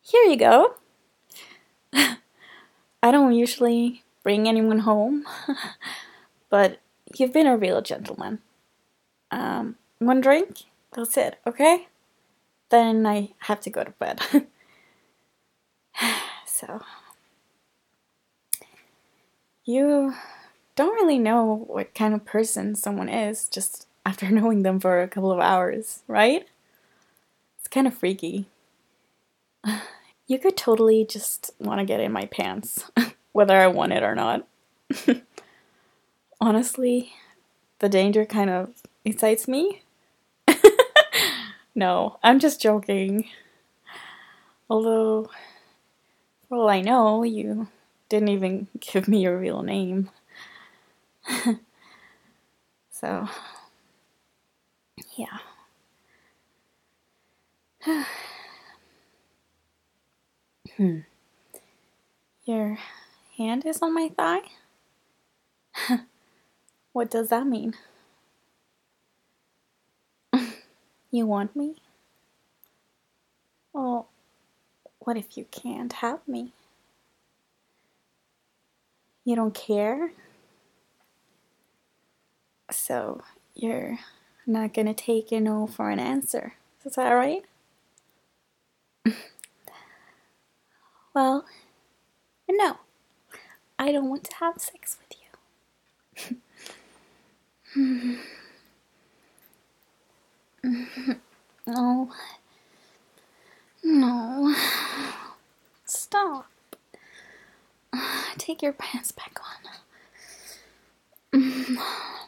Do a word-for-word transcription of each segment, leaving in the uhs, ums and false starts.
Here you go. I don't usually bring anyone home, but you've been a real gentleman. Um, one drink, that's it, okay? Then I have to go to bed. So, you don't really know what kind of person someone is just after knowing them for a couple of hours, right? It's kind of freaky. You could totally just want to get in my pants, whether I want it or not. Honestly, the danger kind of excites me. No, I'm just joking. Although, for all I know, you didn't even give me your real name. So, yeah. Hmm. Your hand is on my thigh? What does that mean? You want me? Well, what if you can't have me? You don't care? So, you're not gonna take a no for an answer. Is that right? Well, no. I don't want to have sex with you. No. No. Stop. Take your pants back on.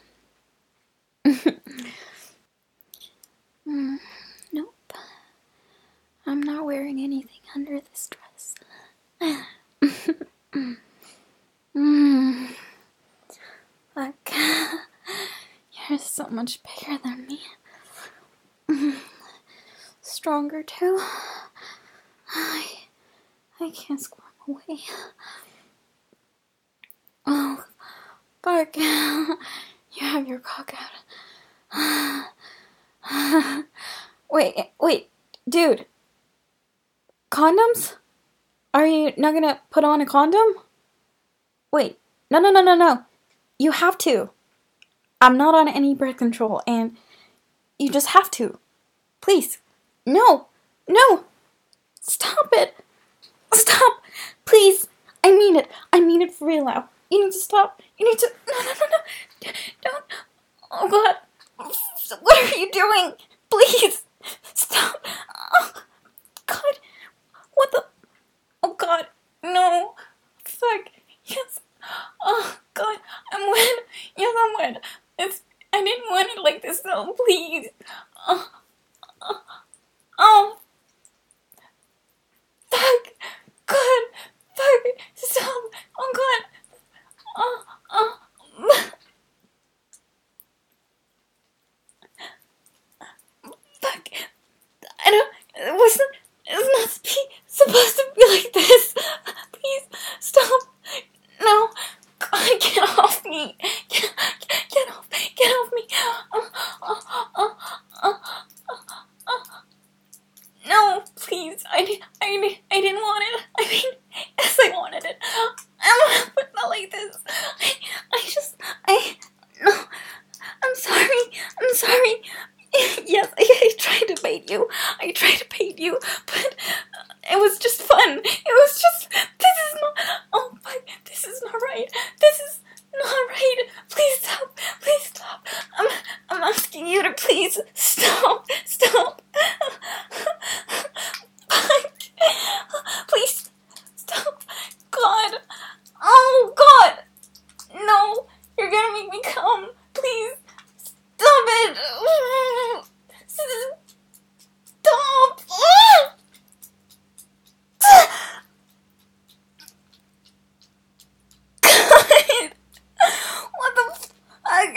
Nope. I'm not wearing anything under this dress. Mm. Look, you're so much bigger than me. Stronger too. I, I can't squirm away. Oh, fuck. You have your cock out. Wait, wait, dude. Condoms? Are you not gonna put on a condom? Wait, no, no, no, no, no. You have to. I'm not on any birth control, and you just have to. Please. No, no. Stop it. Stop. Please. I mean it. I mean it for real now. You need to stop. You need to. No, no, no, no. Don't. Oh, God. What are you doing? Please. Stop. Oh, God. What the? Oh, God. No. Fuck. Yes. Oh, God. I'm wet. Yes, I'm wet. It's. I didn't want it like this, though. Please. Oh. Oh. Oh. Fuck. God. Fuck. Stop. Oh, God. Oh. Oh. Fuck. I don't. It wasn't. It's not spe- supposed to be like this. Please. Stop. No. God, get off me. Get, get, get off. Get off me. Oh, oh, oh, oh, oh, oh. No, please. I, did, I, did, I didn't want it. I mean, yes, I wanted it. I don't but not like this. I, I just, I, no. I'm sorry. I'm sorry. Yes, I, I tried to bait you. I tried to bait you, but it was just fun. It was just, this is not, oh my, this is not right. This is not right. Please stop. Please stop. I'm, I'm asking you to please stop. Stop. Please stop. God. Oh, God. No. You're gonna make me come. Please. Stop it. Stop. God. What the fuck?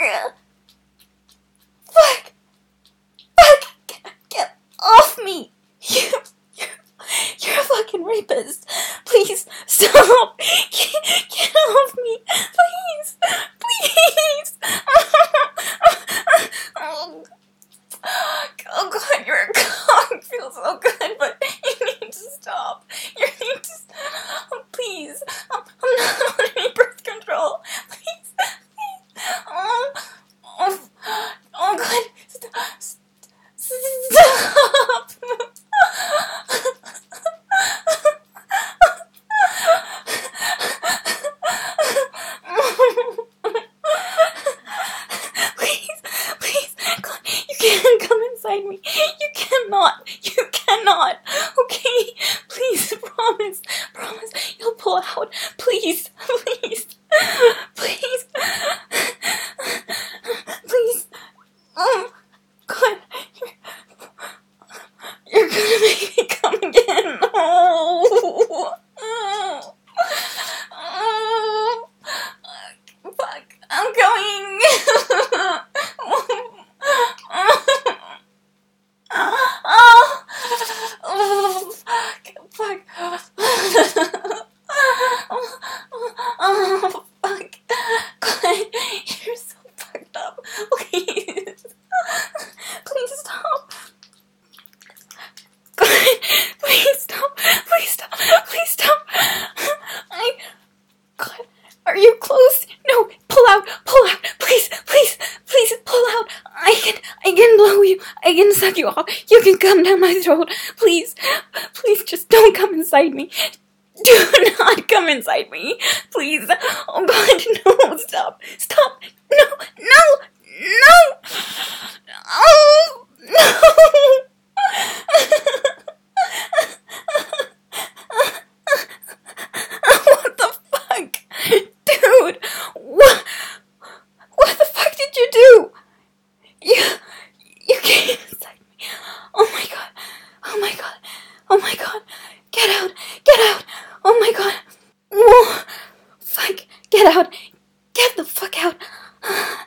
Fuck. Fuck. Get, get off me. You, you, you're a fucking rapist. Please stop. Get, get off me. Please. Please. Oh, oh God, your cock feels so good, but you need to stop. come down my throat. Please, please just don't come inside me. Do not come inside me. Please. Oh God, no, stop. Stop. No, no, no. Oh, no. What the fuck? Dude, what? What the fuck did you do? You, you came inside me. Oh my God. Oh my God. Oh my God. Get out. Get out. Oh my God. Whoa. Fuck. Get out. Get the fuck out.